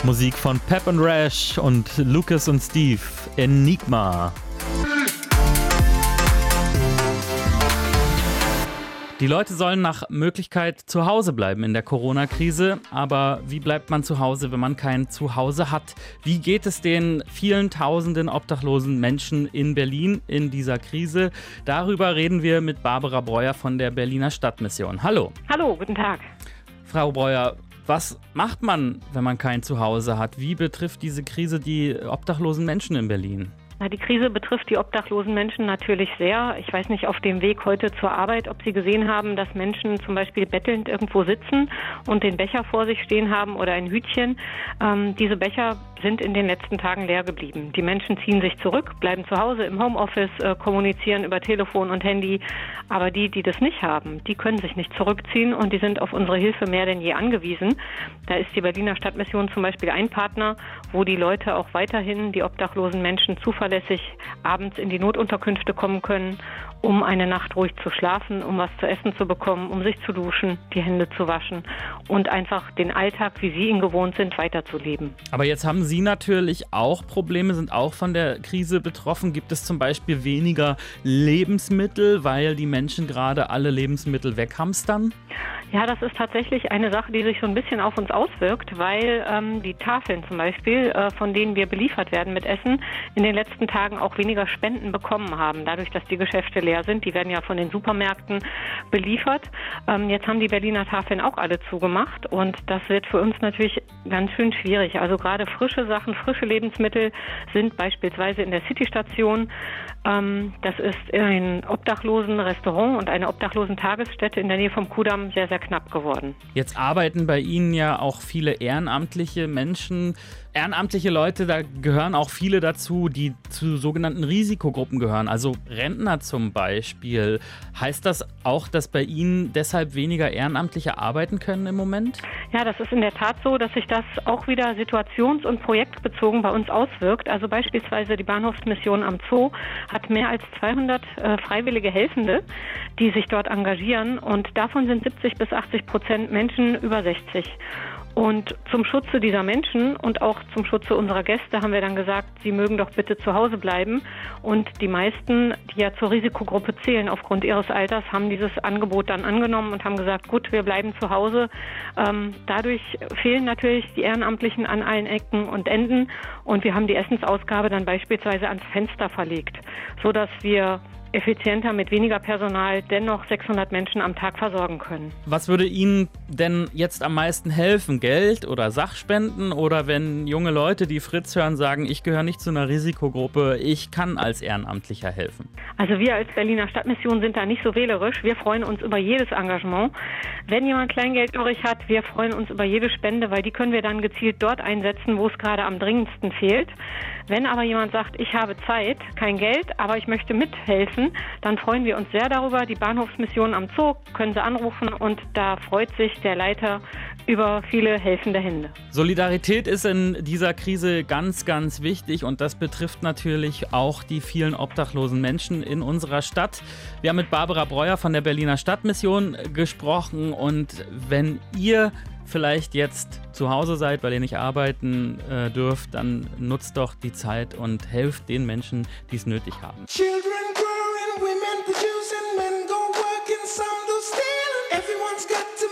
Musik von Pep and Rash und Lucas und Steve, Enigma. Die Leute sollen nach Möglichkeit zu Hause bleiben in der Corona-Krise. Aber wie bleibt man zu Hause, wenn man kein Zuhause hat? Wie geht es den vielen tausenden obdachlosen Menschen in Berlin in dieser Krise? Darüber reden wir mit Barbara Breuer von der Berliner Stadtmission. Hallo. Hallo, guten Tag. Frau Breuer, was macht man, wenn man kein Zuhause hat? Wie betrifft diese Krise die obdachlosen Menschen in Berlin? Die Krise betrifft die obdachlosen Menschen natürlich sehr. Ich weiß nicht, auf dem Weg heute zur Arbeit, ob Sie gesehen haben, dass Menschen zum Beispiel bettelnd irgendwo sitzen und den Becher vor sich stehen haben oder ein Hütchen. Diese Becher sind in den letzten Tagen leer geblieben. Die Menschen ziehen sich zurück, bleiben zu Hause im Homeoffice, kommunizieren über Telefon und Handy. Aber die das nicht haben, die können sich nicht zurückziehen und die sind auf unsere Hilfe mehr denn je angewiesen. Da ist die Berliner Stadtmission zum Beispiel ein Partner, wo die Leute auch weiterhin, die obdachlosen Menschen, zuverlässig abends in die Notunterkünfte kommen können, um eine Nacht ruhig zu schlafen, um was zu essen zu bekommen, um sich zu duschen, die Hände zu waschen und einfach den Alltag, wie sie ihn gewohnt sind, weiterzuleben. Aber jetzt haben Sie natürlich auch Probleme, sind auch von der Krise betroffen. Gibt es zum Beispiel weniger Lebensmittel, weil die Menschen gerade alle Lebensmittel weghamstern? Ja, das ist tatsächlich eine Sache, die sich so ein bisschen auf uns auswirkt, weil die Tafeln zum Beispiel, von denen wir beliefert werden mit Essen, in den letzten Tagen auch weniger Spenden bekommen haben, dadurch, dass die Geschäfte leer sind. Die werden ja von den Supermärkten beliefert. Jetzt haben die Berliner Tafeln auch alle zugemacht und das wird für uns natürlich ganz schön schwierig. Also gerade frische Sachen, frische Lebensmittel sind beispielsweise in der Citystation. Das ist ein Obdachlosen-Restaurant und eine Obdachlosen-Tagesstätte in der Nähe vom Kudamm sehr, sehr knapp geworden. Jetzt arbeiten bei Ihnen ja auch viele ehrenamtliche Menschen. Ehrenamtliche Leute, da gehören auch viele dazu, die zu sogenannten Risikogruppen gehören, also Rentner zum Beispiel. Heißt das auch, dass bei Ihnen deshalb weniger Ehrenamtliche arbeiten können im Moment? Ja, das ist in der Tat so, dass sich das auch wieder situations- und projektbezogen bei uns auswirkt. Also beispielsweise die Bahnhofsmission am Zoo hat mehr als 200 freiwillige Helfende, die sich dort engagieren und davon sind 70-80% Menschen über 60. Und zum Schutze dieser Menschen und auch zum Schutze unserer Gäste haben wir dann gesagt, sie mögen doch bitte zu Hause bleiben. Und die meisten, die ja zur Risikogruppe zählen aufgrund ihres Alters, haben dieses Angebot dann angenommen und haben gesagt, gut, wir bleiben zu Hause. Dadurch fehlen natürlich die Ehrenamtlichen an allen Ecken und Enden. Und wir haben die Essensausgabe dann beispielsweise ans Fenster verlegt, sodass wir effizienter mit weniger Personal dennoch 600 Menschen am Tag versorgen können. Was würde Ihnen denn jetzt am meisten helfen? Geld oder Sachspenden? Oder wenn junge Leute, die Fritz hören, sagen, ich gehöre nicht zu einer Risikogruppe, ich kann als Ehrenamtlicher helfen? Also wir als Berliner Stadtmission sind da nicht so wählerisch. Wir freuen uns über jedes Engagement. Wenn jemand Kleingeld übrig hat, wir freuen uns über jede Spende, weil die können wir dann gezielt dort einsetzen, wo es gerade am dringendsten fehlt. Wenn aber jemand sagt, ich habe Zeit, kein Geld, aber ich möchte mithelfen, dann freuen wir uns sehr darüber. Die Bahnhofsmission am Zoo können Sie anrufen und da freut sich der Leiter über viele helfende Hände. Solidarität ist in dieser Krise ganz, ganz wichtig und das betrifft natürlich auch die vielen obdachlosen Menschen in unserer Stadt. Wir haben mit Barbara Breuer von der Berliner Stadtmission gesprochen und wenn ihr vielleicht jetzt zu Hause seid, weil ihr nicht arbeiten dürft, dann nutzt doch die Zeit und helft den Menschen, die es nötig haben. Children growing, women producing, men go working, some do stealing. Everyone's got to